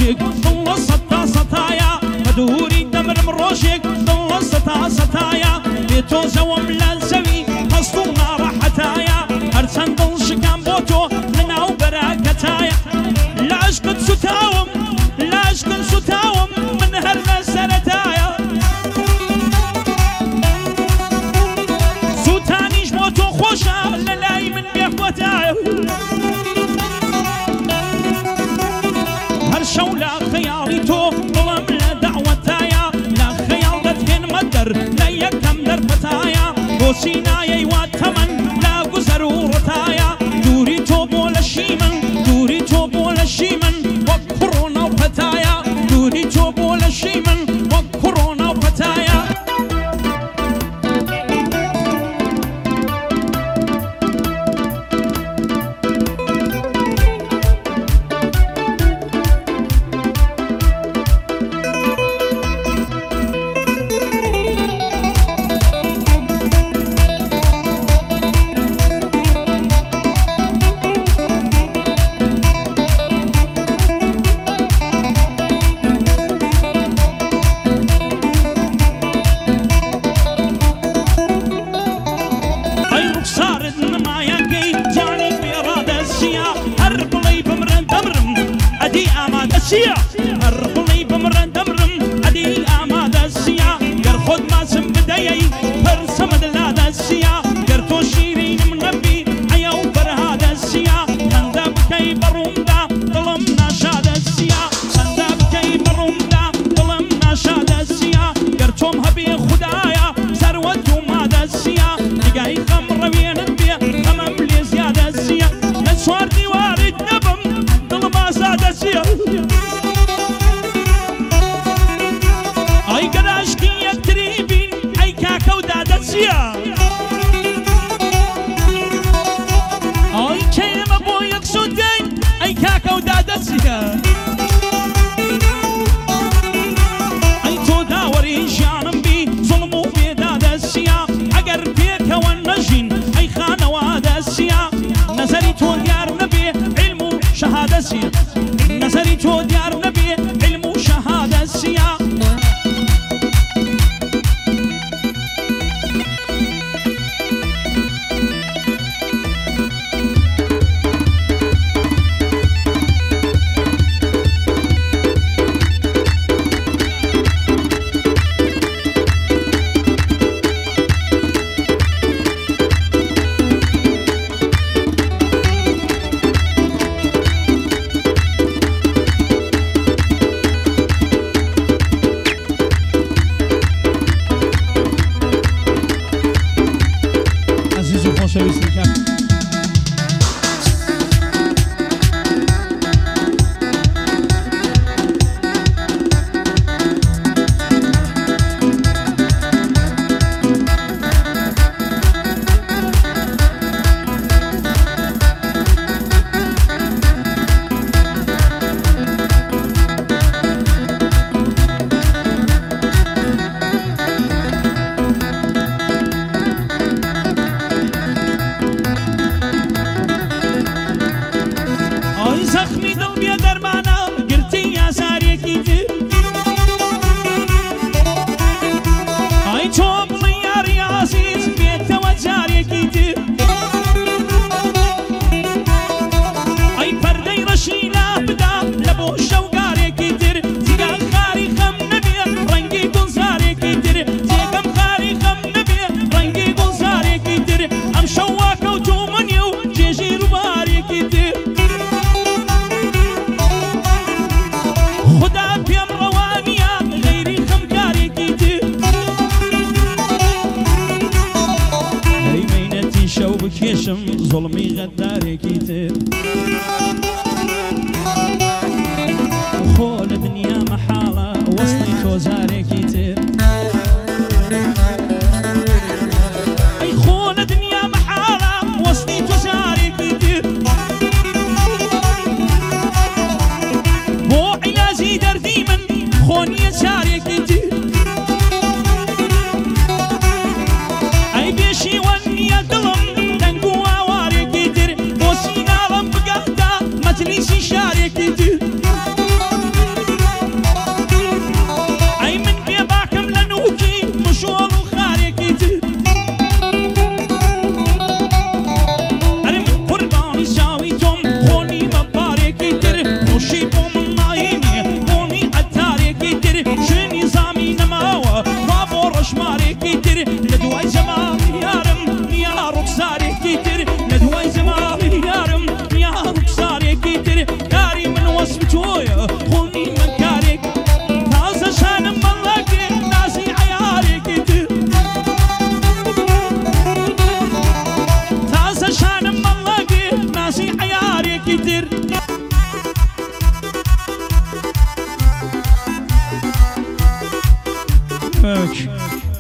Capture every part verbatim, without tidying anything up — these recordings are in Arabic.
ڕۆژێک دڵە سەتا سەتایە بە دووری دەمرم ڕۆژێک دڵە سەتا سەتایە بێتۆزەوەم لە زەوی هەست و ناڕەحەتایە هەرچەند دڵ شکام بۆ تۆ لەناو بەراکەتایە لە عەشقت سوتاوم لە عەشقت سوتاوم من هەر لە سەرەتایە سوتانیش بۆ تۆ خۆشە لە لای من بێخوەتایە هەر شەو لە خەیاڵی تۆ دڵم لە دەعوەتایە لە خەیاڵ دەتهێنمە دەر لە یەکەم دەرفەتایە بۆ سینایەی وا تەمەن لا گوزەر و ڕتایە دووری تۆ بۆ لەشی من دووری تۆ بۆ لەشی من وەک کوڕ و ناوپەتایە دووری تۆ بۆ لەشی من وەک کوڕ و ناوپەتایە هەر بڵی بمرە دەمرم ئەدی ئامادەسیە گەر خۆت ماسم بدەیەی پەرسەمەد لادەسیە گەر تۆ شیرینم نەبی ئەیە و بەرهادەسیە هەندە بکەی بەڕوومدا دڵم ناشادەسیە هەندە بکەی بەڕوومدا دڵم ناشادەسیە گەر تۆم هەبێ خودایە سەروەت و مادەسیە نیگای خەم ڕەوێنت بێ ئەمەم لێ زیادەسیە لە چوار دیوارت نەبم دڵم ئازادەسیە ئەی کەیمە بۆ یەک سودەی ئەی کاکە و دادەچیە ئەی تۆ داوەری ژیانم بی زوڵم و بێدادەچیە ئەگەر پێکەوە نەژین ئەی خانەوە دەچیە نەزەری تۆ دیار نەبێ عیلم و شەهادەچیە نەزەری تۆ دیار نەبێ عیلم و شەهادەچیە زڵمی غەدارێکی تر خۆ لە دنیا مەحاڵە وەستی تۆزارێکی تر ئەی خۆ لە دنیا مەحاڵە وەستی تۆزارێکی تر بۆ عیلازی دەردی من خۆ نییە چارێکی تر ئەی بێشیوە نییە دڵم مجلسی شارێکی تر شماري كتر لدواي زمان يارم يا رخصاري كتر لدواي زمان يارم يا رخصاري كتر كاري من وصف جويا خوني من كارك تازة شان ملك ناسي عياري كتر تازة شان ملك ناسي عياري كتر Okay.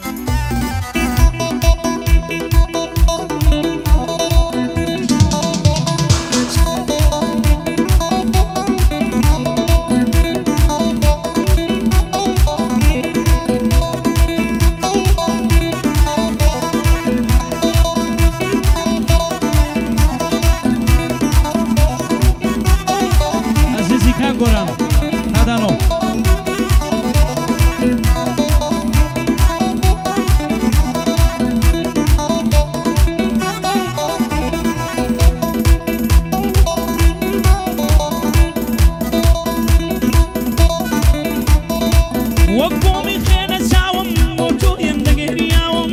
Azizi Kagora, Adano. وقومي خينا ساوم موتو يندقر ياوم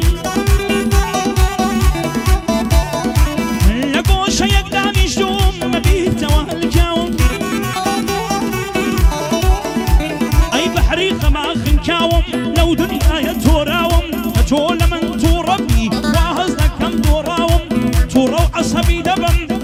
لقوش يقداني شوم مبيت والكاوم اي بحري خماخ كاوم لو دنيا يتوراوم اتول من توربي واهز لكم دوراوم تورو عصبي دبم